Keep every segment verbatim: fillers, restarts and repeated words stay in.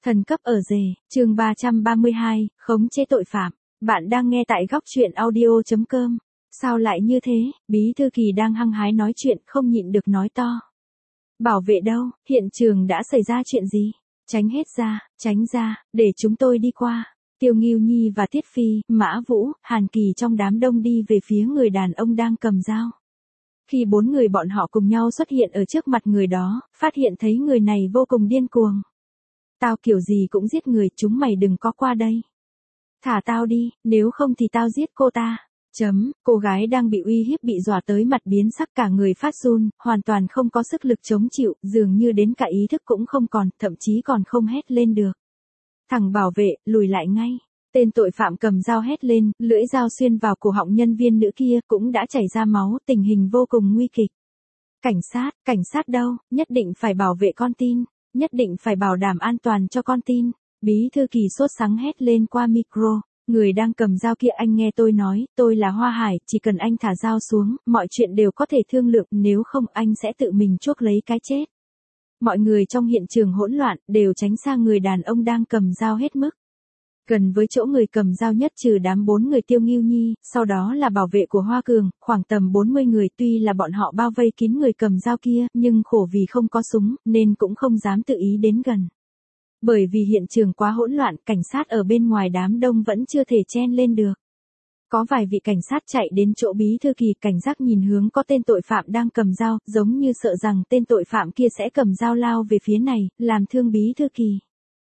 Thần cấp ở rể, chương ba trăm ba mươi hai, khống chế tội phạm. Bạn đang nghe tại góc truyện audio chấm com. Sao lại như thế? Bí thư Kỳ đang hăng hái nói chuyện không nhịn được nói to. Bảo vệ đâu? Hiện trường đã xảy ra chuyện gì? Tránh hết ra, tránh ra, để chúng tôi đi qua. Tiêu Ngưu Nhi và Tiết Phi, Mã Vũ, Hàn Kỳ trong đám đông đi về phía người đàn ông đang cầm dao. Khi bốn người bọn họ cùng nhau xuất hiện ở trước mặt người đó, phát hiện thấy người này vô cùng điên cuồng. Tao kiểu gì cũng giết người, chúng mày đừng có qua đây. Thả tao đi, nếu không thì tao giết cô ta. Chấm, cô gái đang bị uy hiếp bị dọa tới mặt biến sắc cả người phát run, hoàn toàn không có sức lực chống chịu, dường như đến cả ý thức cũng không còn, thậm chí còn không hét lên được. Thằng bảo vệ, lùi lại ngay. Tên tội phạm cầm dao hét lên, lưỡi dao xuyên vào cổ họng nhân viên nữ kia cũng đã chảy ra máu, tình hình vô cùng nguy kịch. Cảnh sát, cảnh sát đâu, nhất định phải bảo vệ con tin. Nhất định phải bảo đảm an toàn cho con tin. Bí thư Kỳ sốt sắng hét lên qua micro. Người đang cầm dao kia, anh nghe tôi nói, tôi là Hoa Hải, chỉ cần anh thả dao xuống, mọi chuyện đều có thể thương lượng, nếu không anh sẽ tự mình chuốc lấy cái chết. Mọi người trong hiện trường hỗn loạn, đều tránh xa người đàn ông đang cầm dao hết mức. Gần với chỗ người cầm dao nhất trừ đám bốn người Tiêu Ngưu Nhi, sau đó là bảo vệ của Hoa Cường, khoảng tầm bốn mươi người, tuy là bọn họ bao vây kín người cầm dao kia, nhưng khổ vì không có súng, nên cũng không dám tự ý đến gần. Bởi vì hiện trường quá hỗn loạn, cảnh sát ở bên ngoài đám đông vẫn chưa thể chen lên được. Có vài vị cảnh sát chạy đến chỗ Bí thư Kỳ, cảnh giác nhìn hướng có tên tội phạm đang cầm dao, giống như sợ rằng tên tội phạm kia sẽ cầm dao lao về phía này, làm thương Bí thư Kỳ.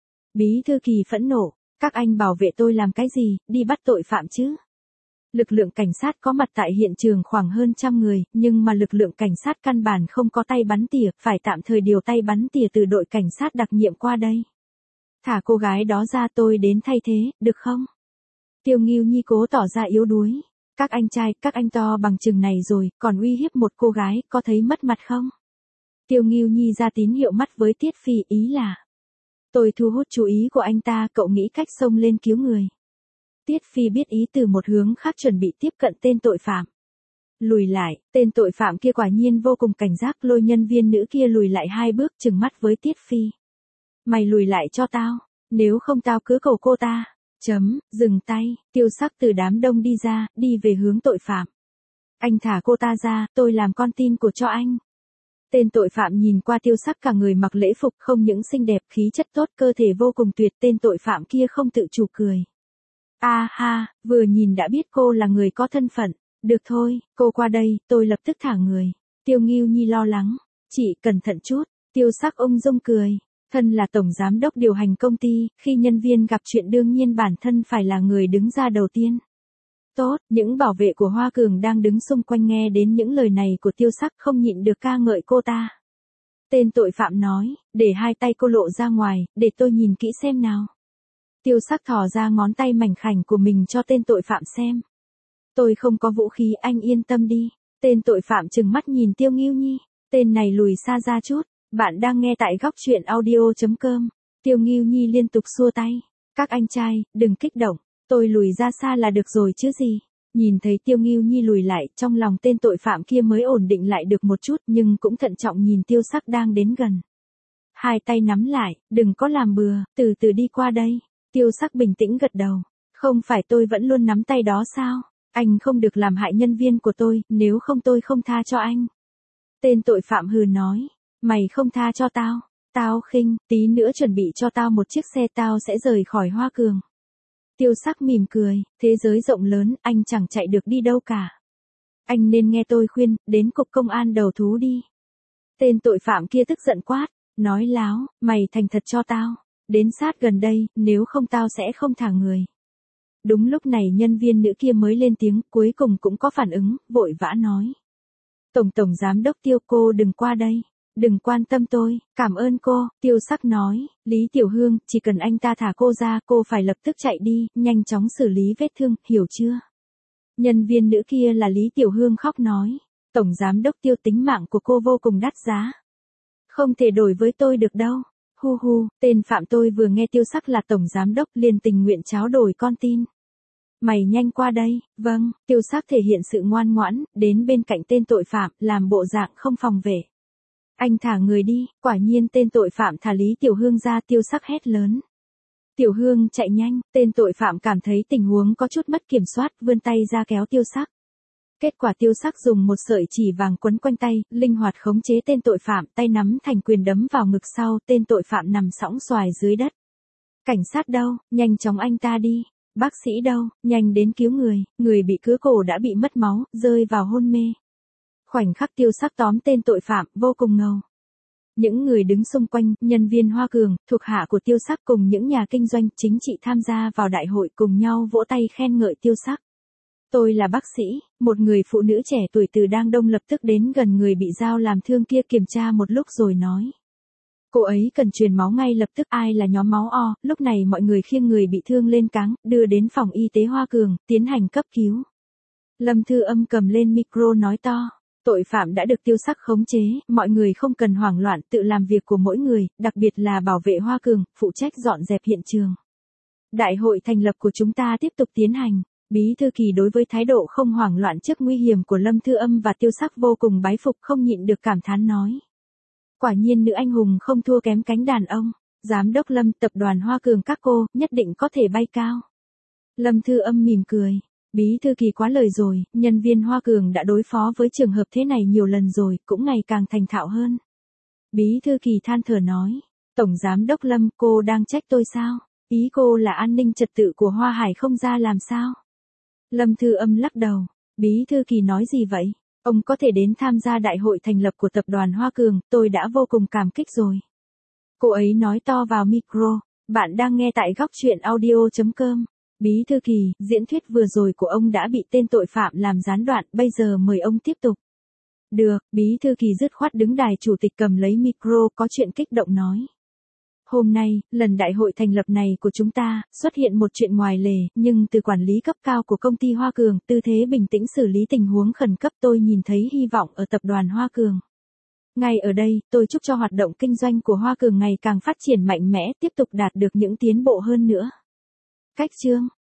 Bí thư Kỳ phẫn nộ. Các anh bảo vệ tôi làm cái gì, đi bắt tội phạm chứ? Lực lượng cảnh sát có mặt tại hiện trường khoảng hơn trăm người, nhưng mà lực lượng cảnh sát căn bản không có tay bắn tỉa, phải tạm thời điều tay bắn tỉa từ đội cảnh sát đặc nhiệm qua đây. Thả cô gái đó ra, tôi đến thay thế, được không? Tiêu Ngưu Nhi cố tỏ ra yếu đuối. Các anh trai, các anh to bằng chừng này rồi, còn uy hiếp một cô gái, có thấy mất mặt không? Tiêu Ngưu Nhi ra tín hiệu mắt với Tiết Phi, ý là tôi thu hút chú ý của anh ta, cậu nghĩ cách xông lên cứu người. Tiết Phi biết ý từ một hướng khác chuẩn bị tiếp cận tên tội phạm. Lùi lại, tên tội phạm kia quả nhiên vô cùng cảnh giác, lôi nhân viên nữ kia lùi lại hai bước, trừng mắt với Tiết Phi. Mày lùi lại cho tao, nếu không tao cứ cầu cô ta. Chấm, dừng tay, Tiêu Sắc từ đám đông đi ra, đi về hướng tội phạm. Anh thả cô ta ra, tôi làm con tin của cho anh. Tên tội phạm nhìn qua Tiêu Sắc, cả người mặc lễ phục, không những xinh đẹp, khí chất tốt, cơ thể vô cùng tuyệt, tên tội phạm kia không tự chủ cười. A à, ha, vừa nhìn đã biết cô là người có thân phận. Được thôi, cô qua đây, tôi lập tức thả người. Tiêu Ngưu Nhi lo lắng. Chị cẩn thận chút. Tiêu Sắc ung dung cười. Thân là tổng giám đốc điều hành công ty, khi nhân viên gặp chuyện đương nhiên bản thân phải là người đứng ra đầu tiên. Tốt, những bảo vệ của Hoa Cường đang đứng xung quanh nghe đến những lời này của Tiêu Sắc không nhịn được ca ngợi cô ta. Tên tội phạm nói, để hai tay cô lộ ra ngoài, để tôi nhìn kỹ xem nào. Tiêu Sắc thò ra ngón tay mảnh khảnh của mình cho tên tội phạm xem. Tôi không có vũ khí, anh yên tâm đi. Tên tội phạm trừng mắt nhìn Tiêu Ngưu Nhi. Tên này lùi xa ra chút. Bạn đang nghe tại góc truyện audio chấm com. Tiêu Ngưu Nhi liên tục xua tay. Các anh trai, đừng kích động. Tôi lùi ra xa là được rồi chứ gì. Nhìn thấy Tiêu Ngưu Nhi lùi lại, trong lòng tên tội phạm kia mới ổn định lại được một chút, nhưng cũng thận trọng nhìn Tiêu Sắc đang đến gần. Hai tay nắm lại, đừng có làm bừa, từ từ đi qua đây. Tiêu Sắc bình tĩnh gật đầu. Không phải tôi vẫn luôn nắm tay đó sao? Anh không được làm hại nhân viên của tôi, nếu không tôi không tha cho anh. Tên tội phạm hừ nói. Mày không tha cho tao. Tao khinh, tí nữa chuẩn bị cho tao một chiếc xe, tao sẽ rời khỏi Hoa Cường. Tiêu Sắc mỉm cười, thế giới rộng lớn, anh chẳng chạy được đi đâu cả. Anh nên nghe tôi khuyên, đến cục công an đầu thú đi. Tên tội phạm kia tức giận quát, nói láo, mày thành thật cho tao. Đến sát gần đây, nếu không tao sẽ không thả người. Đúng lúc này nhân viên nữ kia mới lên tiếng, cuối cùng cũng có phản ứng, vội vã nói. Tổng tổng giám đốc Tiêu, cô đừng qua đây. Đừng quan tâm tôi, cảm ơn cô. Tiêu Sắc nói, Lý Tiểu Hương, chỉ cần anh ta thả cô ra, cô phải lập tức chạy đi, nhanh chóng xử lý vết thương, hiểu chưa? Nhân viên nữ kia là Lý Tiểu Hương khóc nói, tổng giám đốc Tiêu, tính mạng của cô vô cùng đắt giá. Không thể đổi với tôi được đâu. Hu hu, tên phạm tôi vừa nghe Tiêu Sắc là tổng giám đốc liền tình nguyện tráo đổi con tin. Mày nhanh qua đây. Vâng, Tiêu Sắc thể hiện sự ngoan ngoãn, đến bên cạnh tên tội phạm, làm bộ dạng không phòng vệ. Anh thả người đi, quả nhiên tên tội phạm thả Lý Tiểu Hương ra. Tiêu Sắc hét lớn. Tiểu Hương chạy nhanh, tên tội phạm cảm thấy tình huống có chút mất kiểm soát, vươn tay ra kéo Tiêu Sắc. Kết quả Tiêu Sắc dùng một sợi chỉ vàng quấn quanh tay, linh hoạt khống chế tên tội phạm, tay nắm thành quyền đấm vào ngực sau, tên tội phạm nằm sõng xoài dưới đất. Cảnh sát đâu, nhanh chóng anh ta đi. Bác sĩ đâu, nhanh đến cứu người, người bị cứa cổ đã bị mất máu, rơi vào hôn mê. Khoảnh khắc Tiêu Sắc tóm tên tội phạm, vô cùng ngầu. Những người đứng xung quanh, nhân viên Hoa Cường, thuộc hạ của Tiêu Sắc cùng những nhà kinh doanh chính trị tham gia vào đại hội cùng nhau vỗ tay khen ngợi Tiêu Sắc. Tôi là bác sĩ, một người phụ nữ trẻ tuổi từ Đang Đông lập tức đến gần người bị dao làm thương kia kiểm tra một lúc rồi nói. Cô ấy cần truyền máu ngay lập tức. Ai là nhóm máu O? Lúc này mọi người khiêng người bị thương lên cáng, đưa đến phòng y tế Hoa Cường, tiến hành cấp cứu. Lâm Thư Âm cầm lên micro nói to. Tội phạm đã được Tiêu Sắc khống chế, mọi người không cần hoảng loạn, tự làm việc của mỗi người, đặc biệt là bảo vệ Hoa Cường, phụ trách dọn dẹp hiện trường. Đại hội thành lập của chúng ta tiếp tục tiến hành. Bí thư Kỳ đối với thái độ không hoảng loạn trước nguy hiểm của Lâm Thư Âm và Tiêu Sắc vô cùng bái phục, không nhịn được cảm thán nói. Quả nhiên nữ anh hùng không thua kém cánh đàn ông. Giám đốc Lâm, tập đoàn Hoa Cường các cô, nhất định có thể bay cao. Lâm Thư Âm mỉm cười. Bí thư Kỳ quá lời rồi, nhân viên Hoa Cường đã đối phó với trường hợp thế này nhiều lần rồi, cũng ngày càng thành thạo hơn. Bí thư Kỳ than thở nói. Tổng giám đốc Lâm, cô đang trách tôi sao? Ý cô là an ninh trật tự của Hoa Hải không ra làm sao? Lâm Thư Âm lắc đầu. Bí thư Kỳ nói gì vậy? Ông có thể đến tham gia đại hội thành lập của tập đoàn Hoa Cường, tôi đã vô cùng cảm kích rồi. Cô ấy nói to vào micro. Bạn đang nghe tại góc truyện audio chấm com. Bí thư Kỳ, diễn thuyết vừa rồi của ông đã bị tên tội phạm làm gián đoạn, bây giờ mời ông tiếp tục. Được, Bí thư Kỳ dứt khoát đứng đài chủ tịch cầm lấy micro, có chuyện kích động nói. Hôm nay, lần đại hội thành lập này của chúng ta, xuất hiện một chuyện ngoài lề, nhưng từ quản lý cấp cao của công ty Hoa Cường, tư thế bình tĩnh xử lý tình huống khẩn cấp, tôi nhìn thấy hy vọng ở tập đoàn Hoa Cường. Ngay ở đây, tôi chúc cho hoạt động kinh doanh của Hoa Cường ngày càng phát triển mạnh mẽ, tiếp tục đạt được những tiến bộ hơn nữa. Cách chương